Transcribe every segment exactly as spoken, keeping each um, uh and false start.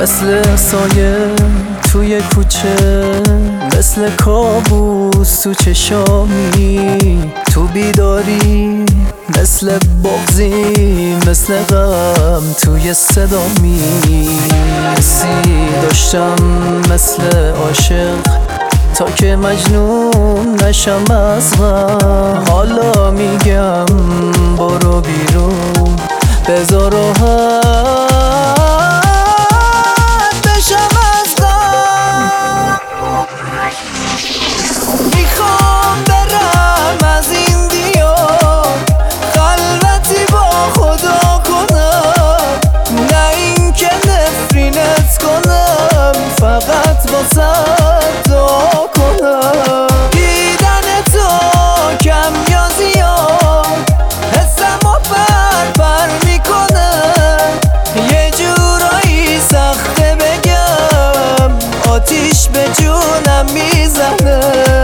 مثل سایه توی کوچه، مثل کابوس تو چشامی، تو بیداری مثل بغضی، مثل غم توی صدامی. حسی داشتم مثل عاشق تا که مجنون نشم از غم. حالا میگم برو بیرون بذار راحت بشم از غم. میخوام برم از این دیار، خلوتی با خدا کنم، نه این که نفرینت کنم، فقط واسه دعا کنم. دیدن تو کم یا زیاد حسم و پر پر میکنه، یه جورایی سخته بگم آتیش به جونم میزنه.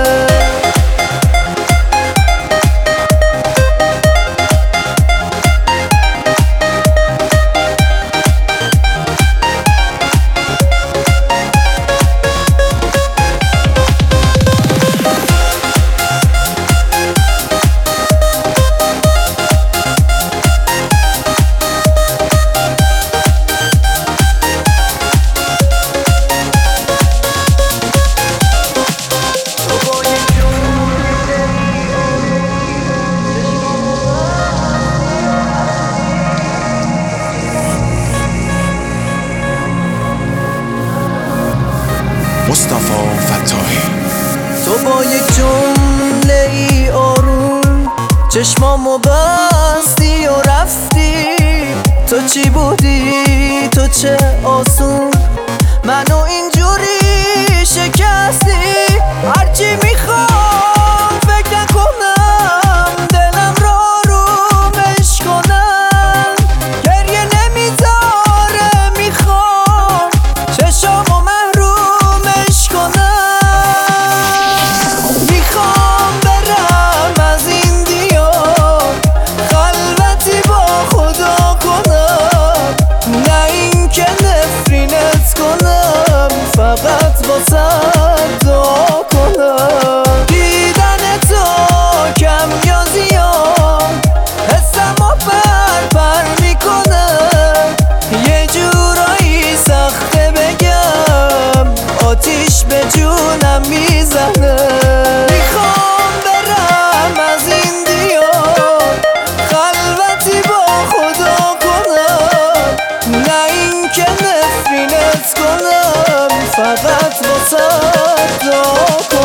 مصطفی فتاحی. تو با یک جمله ای آروم چشمامو بستی و رفتی. تو چی بودی تو چه آسون منو اینجوری شکستی. هرچی میخوام فکر نکنم، دلم رو آرومش کنم، گریه نمیذاره میخوام چشامو محرومش کنم. میخوام برم از این دیار، خلوتی با خدا کنم، نه این که نفرینت کنم، فقط واسه دعا کنم. دیدن تو کم یا زیاد حسم و پر پر میکنه، یه جورایی سخته بگم آتیش به جونم میزنه. میخوام برم از این دیار، خلوتی با خدا کنم، نه این که نفرینت کنم، فقط واسه دعا کنم.